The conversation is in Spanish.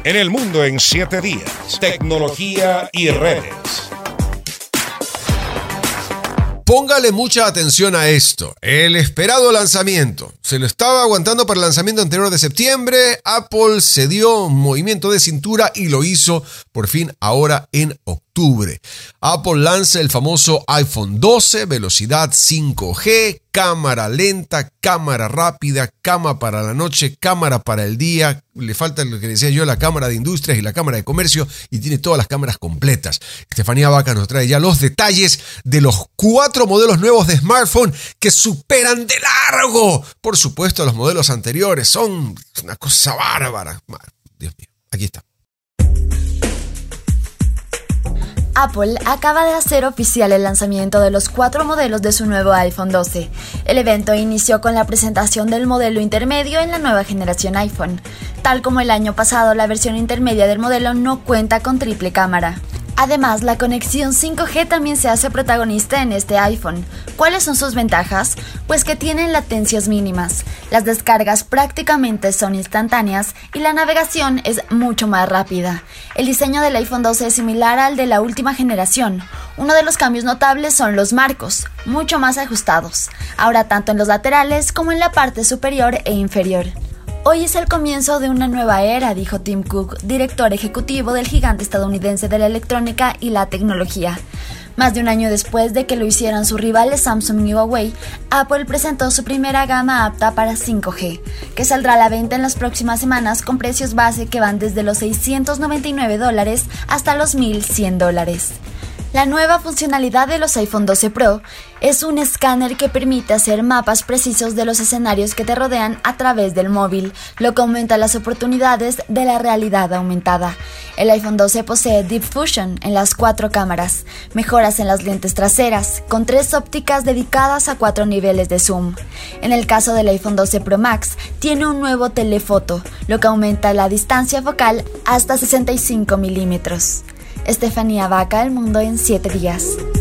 En el mundo en 7 días. Tecnología y redes. Póngale mucha atención a esto. El esperado lanzamiento. Se lo estaba aguantando para el lanzamiento anterior de septiembre. Apple se dio un movimiento de cintura y lo hizo por fin ahora en octubre. Apple lanza el famoso iPhone 12, velocidad 5G, cámara lenta, cámara rápida, cámara para la noche, cámara para el día. Le falta lo que decía yo, la cámara de industrias y la cámara de comercio, y tiene todas las cámaras completas. Estefanía Vaca nos trae ya los detalles de los 4 modelos nuevos de smartphone que superan de largo, por supuesto, los modelos anteriores. Son una cosa bárbara. Dios mío, aquí está. Apple acaba de hacer oficial el lanzamiento de los 4 modelos de su nuevo iPhone 12. El evento inició con la presentación del modelo intermedio en la nueva generación iPhone. Tal como el año pasado, la versión intermedia del modelo no cuenta con triple cámara. Además, la conexión 5G también se hace protagonista en este iPhone. ¿Cuáles son sus ventajas? Pues que tienen latencias mínimas, las descargas prácticamente son instantáneas y la navegación es mucho más rápida. El diseño del iPhone 12 es similar al de la última generación. Uno de los cambios notables son los marcos, mucho más ajustados, ahora tanto en los laterales como en la parte superior e inferior. Hoy es el comienzo de una nueva era, dijo Tim Cook, director ejecutivo del gigante estadounidense de la electrónica y la tecnología. Más de un año después de que lo hicieran sus rivales Samsung y Huawei, Apple presentó su primera gama apta para 5G, que saldrá a la venta en las próximas semanas con precios base que van desde los $699 hasta los $1,100. La nueva funcionalidad de los iPhone 12 Pro es un escáner que permite hacer mapas precisos de los escenarios que te rodean a través del móvil, lo que aumenta las oportunidades de la realidad aumentada. El iPhone 12 posee Deep Fusion en las 4 cámaras, mejoras en las lentes traseras, con 3 ópticas dedicadas a 4 niveles de zoom. En el caso del iPhone 12 Pro Max, tiene un nuevo telefoto, lo que aumenta la distancia focal hasta 65 milímetros. Estefanía Vaca, El Mundo en 7 días.